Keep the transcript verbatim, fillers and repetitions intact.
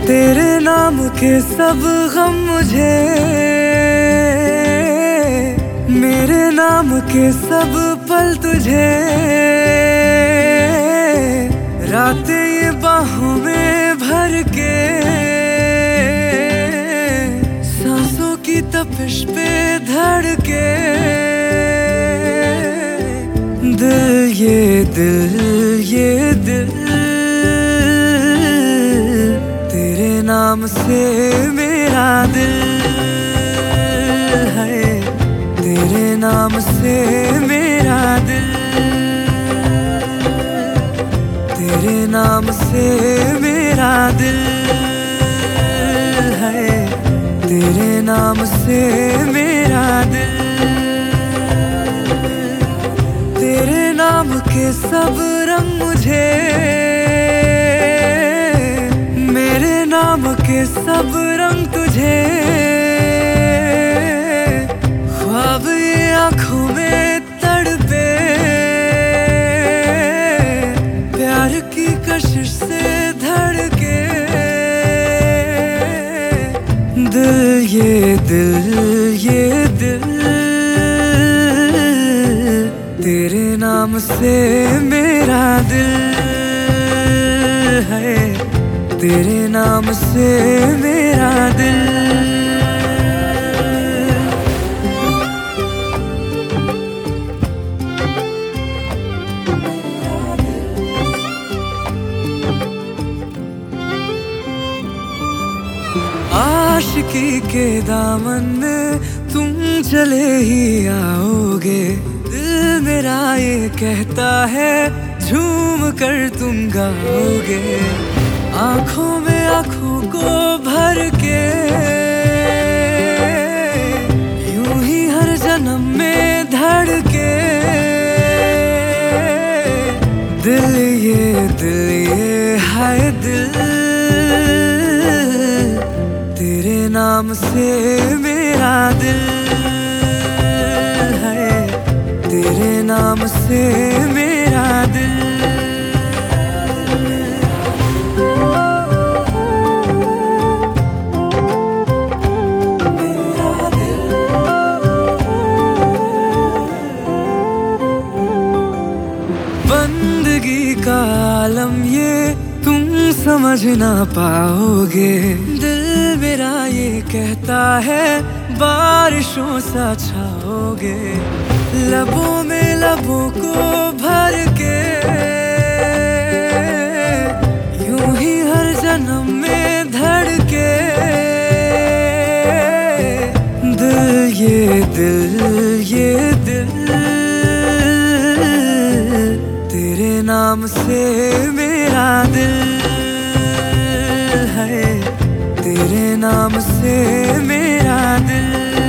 तेरे नाम के सब गम मुझे, मेरे नाम के सब पल तुझे। रात ये बाहों में भर के, सांसों की तपिश पे धड़ के। दिल ये दिल ये दिल तेरे नाम से मेरा दिल है, तेरे नाम से मेरा दिल, तेरे नाम से मेरा दिल है, तेरे नाम से मेरा दिल। तेरे नाम के सब रंग मुझे, मेरे नाम के सब रंग तुझे। ख्वाब ये आँखों में तड़पे, प्यार की कशिश से धड़के। दिल ये दिल ये दिल तेरे नाम से मेरा दिल है, तेरे नाम से मेरा दिल। आशिकी के दामन में तुम चले ही आओगे। दिल मेरा ये कहता है झूम कर तुम गाओगे। आँखों में आँखों को भर के, यूं ही हर जन्म में धड़के। दिल ये दिल ये हाय दिल, तेरे नाम से मेरा दिल है, तेरे नाम से मेरा दिल। बंदगी का आलम ये तुम समझ ना पाओगे। दिल मेरा ये कहता है बारिशों सा छाओगे। लबों में लबों को भर के, यूं ही हर जन्म में धड़के। दिल ये दिल ये दिल तेरे नाम से मेरा दिल है, तेरे नाम से मेरा दिल।